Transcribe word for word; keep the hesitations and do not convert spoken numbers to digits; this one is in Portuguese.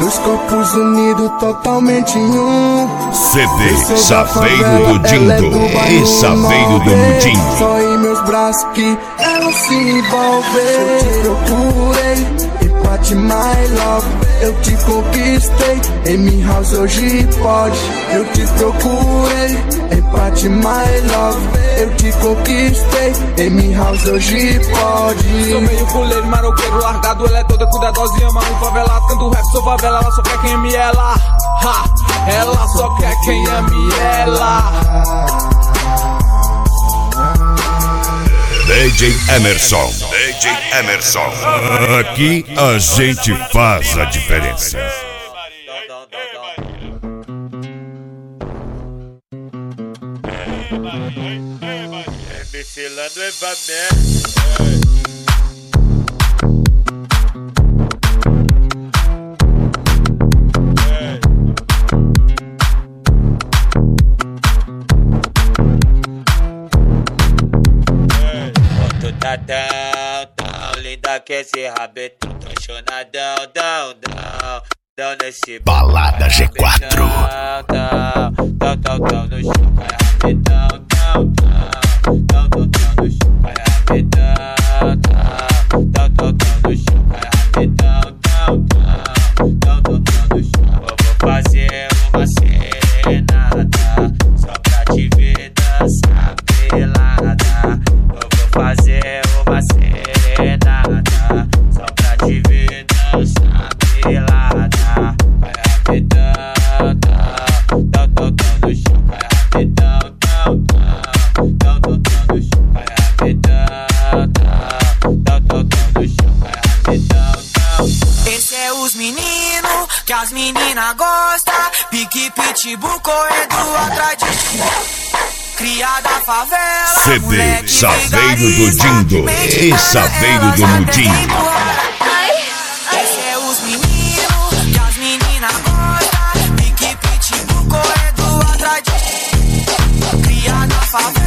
Dois corpos unidos totalmente em um. C D Chaveiro do Dindo e Chaveiro do Mudinho. Só em meus braços que ela se envolveu. Eu te procurei e pra te my love eu te conquistei. Em minha house hoje pode. Eu te procurei e pra te my love eu te conquistei. Em minha house hoje pode. Sou meio fuleiro, maroqueiro, largado. Ela é toda cuidadosa e ama um favelado. Canto rap, sou favela, ela só quer quem ame ela. Ha! Ela só quer quem ame ela. D J Emerson, D J Emerson. Aqui a gente faz a diferença. Tá tão, tão linda que esse rabetão, tô chonadão, dão, dão, dão nesse Balada G quatro. Tão, tão, tão, tão no chão, vai rabetão, tão, tão, tão, tão, tão no chão, vai rabetão, tão, tão, tão, tão no chão, vai rabetão, tão, tão, tão, tão, tão no chão. Eu vou fazer uma serenata só pra te ver dançar pelada. Fazer uma serenata só pra te ver dançar pelada. Vai rapidão, tão, tão, tão, tão no chão. Vai rapidão, tão, tão, tão, tão, tão no chão. Vai rapidão, tão, tão, tão, tão no chão. Vai rapidão, tão, tão. Esse é os meninos que as meninas gostam. Pique, pitbull, correndo atrás de ti. Criada favela, C D Chaveiro do Dindo e Chaveiro do Mudinho. Esse é os meninos que as meninas gostam. Pique, pitbull, correndo atrás de ti. Criada favela.